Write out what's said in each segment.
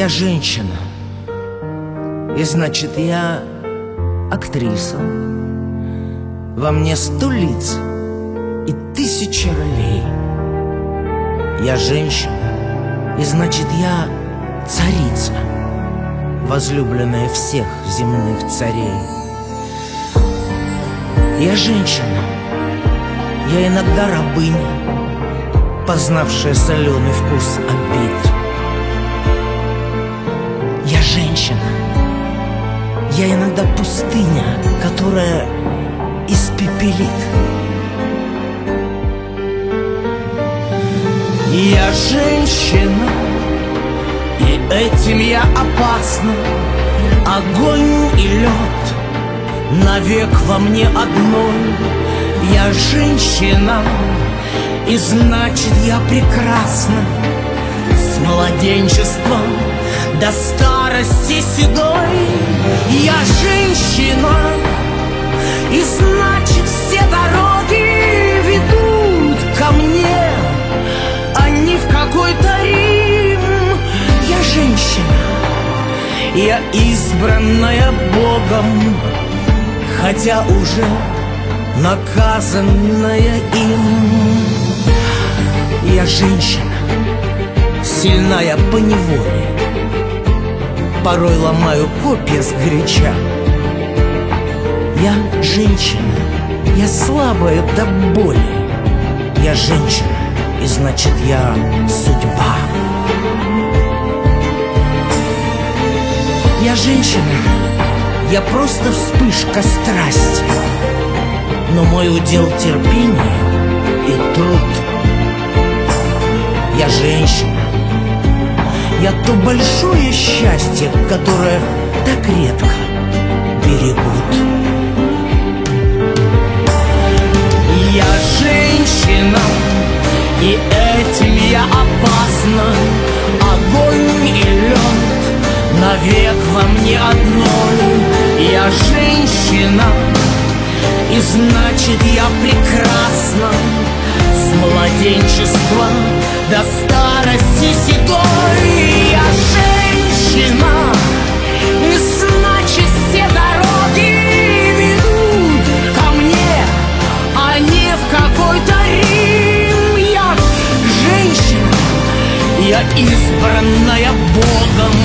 Я женщина, и значит я актриса. Во мне 100 лиц и 1000 ролей. Я женщина, и значит я царица, возлюбленная всех земных царей. Я женщина, я иногда рабыня, познавшая соленый вкус обид. Я женщина, я иногда пустыня, которая испепелит. Я женщина, и этим я опасна. Огонь и лед навек во мне одной. Я женщина, и значит я прекрасна. С младенчества до старости седой. Я женщина, и значит все дороги ведут ко мне, а не в какой-то Рим. Я женщина, я избранная Богом, хотя уже наказанная им. Я женщина, сильная поневоле, порой ломаю копья сгоряча. Я женщина, я слабая до боли. Я женщина, и значит я судьба. Я женщина, я просто вспышка страсти, но мой удел терпение и труд. Я женщина, я то большое счастье, которое так редко берегут. Я женщина, и этим я опасна. Огонь и лед навек во мне одной. Я женщина, и значит я прекрасна. С младенчества до старости седой. Я женщина, и значит все дороги ведут ко мне, а не в какой-то Рим. Я женщина, я избранная Богом.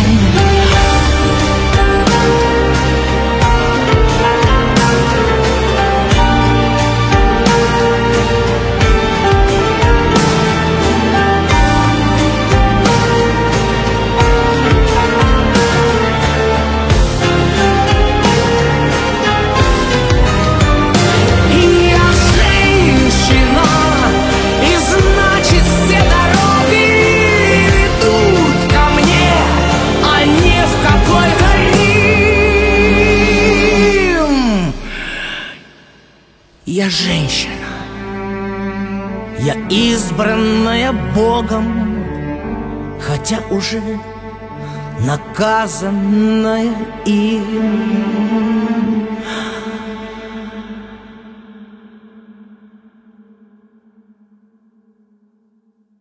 Я женщина, я избранная Богом, хотя уже наказанная им.